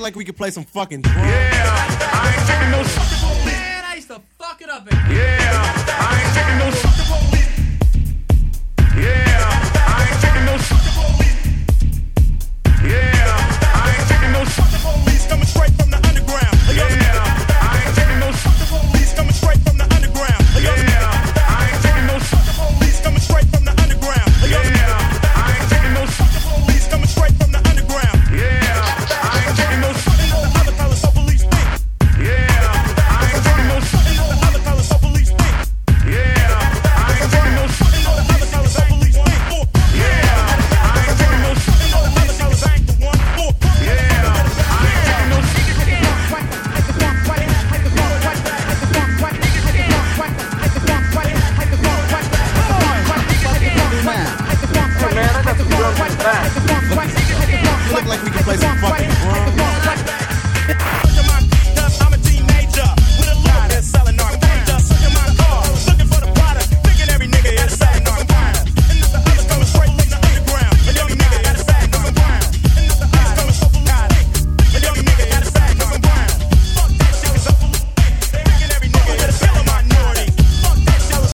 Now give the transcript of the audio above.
like we could play some fucking drums. Yeah, I ain't taking no. Man, I used to fuck it up. Yeah.